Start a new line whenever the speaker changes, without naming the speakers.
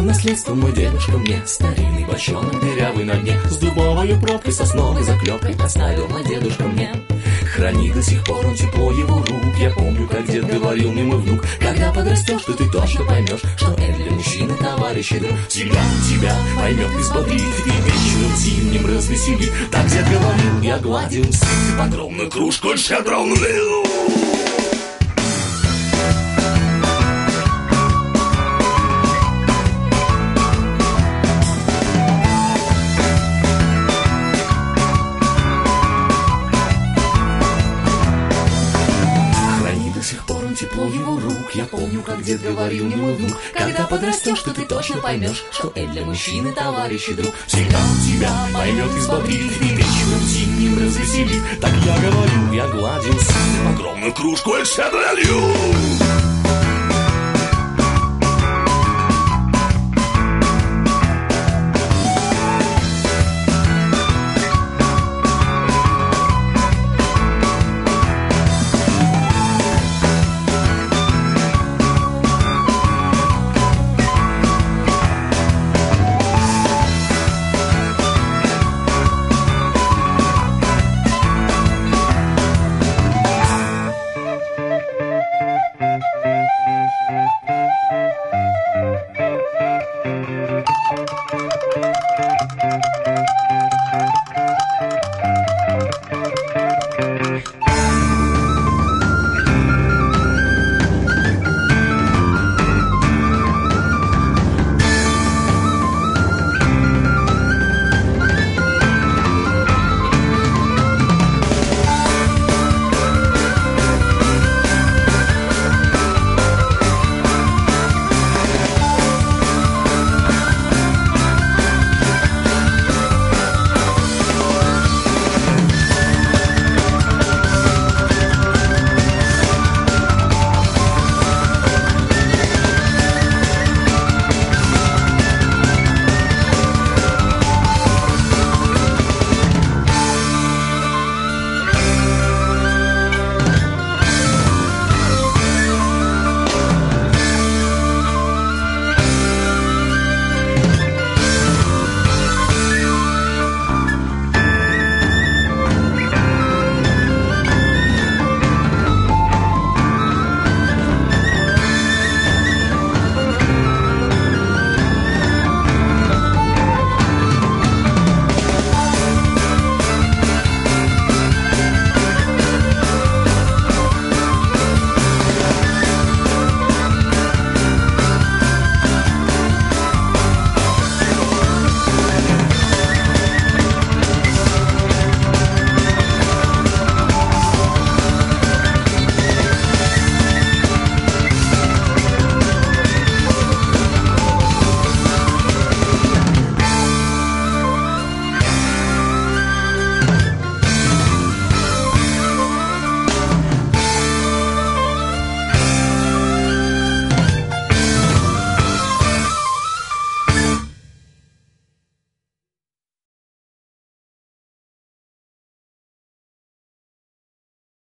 наследство мой дедушка мне. Старинный бочонок дырявый на дне, с дубовой пробкой, сосновой заклепкой оставил мой дедушка мне. Хранит до сих пор он тепло его рук. Я помню, как дед говорил мне мой внук: когда подрастешь, то ты точно поймешь, что это для мужчины товарищ и друг. Всегда тебя поймет и взбодрит, и вечером зимним развеселит. Так дед говорил, я гладил сыр, подробную кружку щедро налил. Тепло его рук. Я помню, как дед говорил мне мой внук: когда подрастешь, то ты точно поймешь, что это для мужчины товарищ и друг. Всегда он тебя поймет и взбодрит, и вечером зимним развеселит. Так я говорю, я гладил сыр, огромную кружку щедро налью.